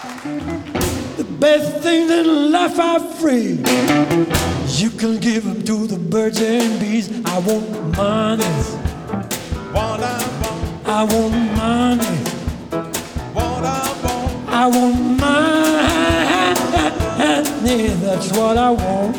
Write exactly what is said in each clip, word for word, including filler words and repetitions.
The best things in life are free. You can give them to the birds and bees. I want money. What I want, I want money. what I want, I want money. That's what I want.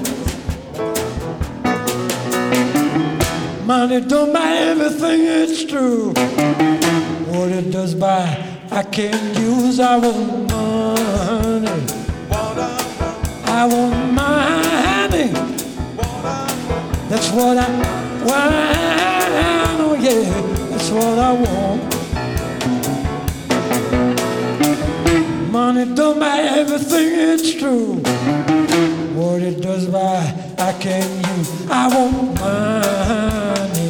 Money don't buy everything, it's true. What it does buy, I can't use. I want money. what I want, I want money. what I want, That's what I want. Oh yeah, that's what I want. Money don't buy everything, it's true. What it does buy, I can't use. I want money.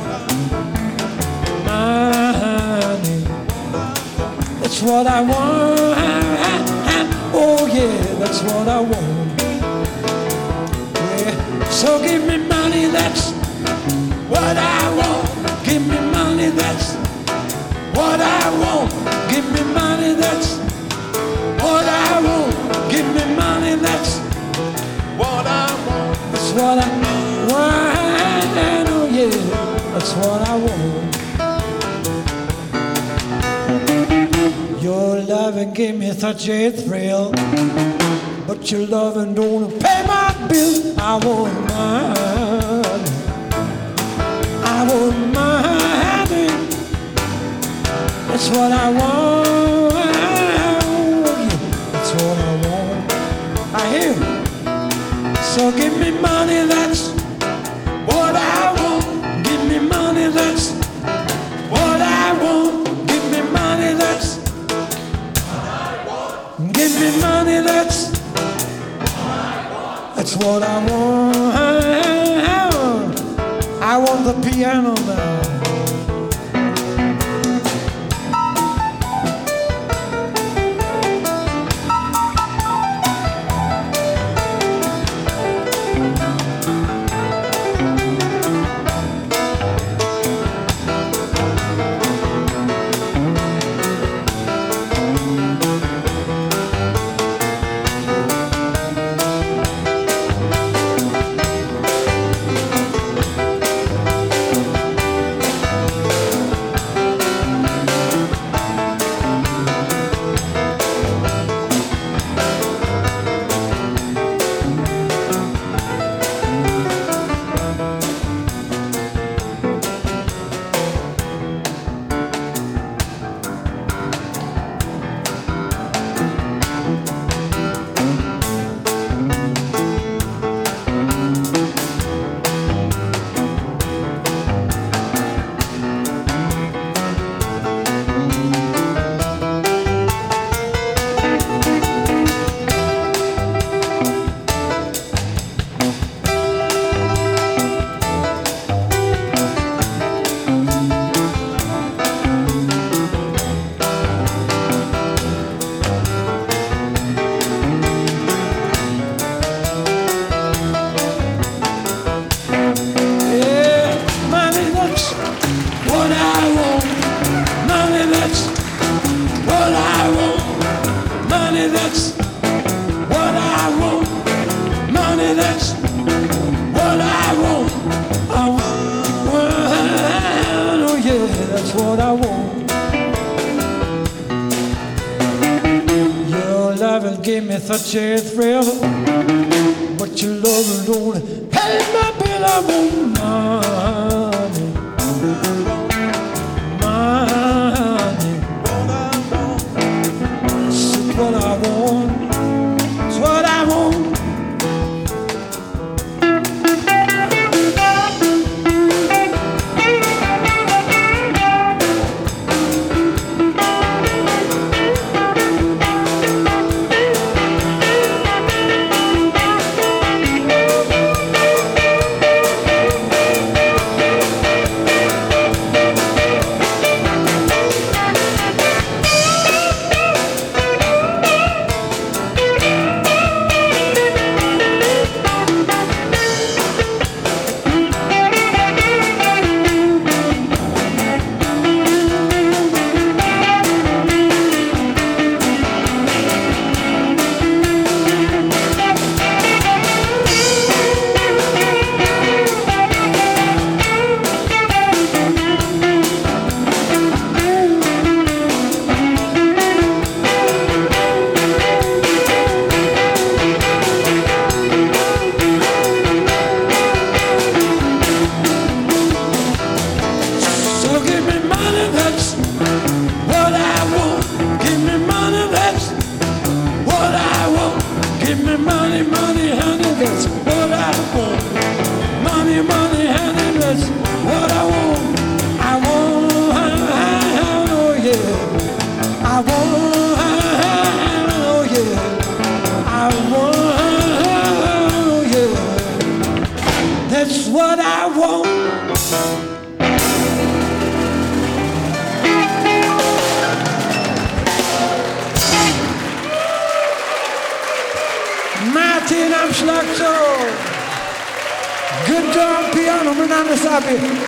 Money. That's what I want. Oh yeah, that's what I want. Yeah. So give me money, that's what I want. Give me money, that's what I want. Give me money, that's what I want. Give me money, that's what I want, that's what I want. Oh yeah, that's what I want. Your loving gave me such a thrill, but your loving don't pay my bill. I want money. I want money. That's what I want. That's what I want. I hear. So give me money, that's what I want. Give me money, that's what I want. Give me money, that's what I want. Give me money, that's that's what I want. I want the piano now. What I want. Your loving gave me such a thrill, but your loving don't pay my bill. I want money, money. It's what I want. It's what I want. Martin am Schlagzeug. Günther am Piano, mein Name ist Abi.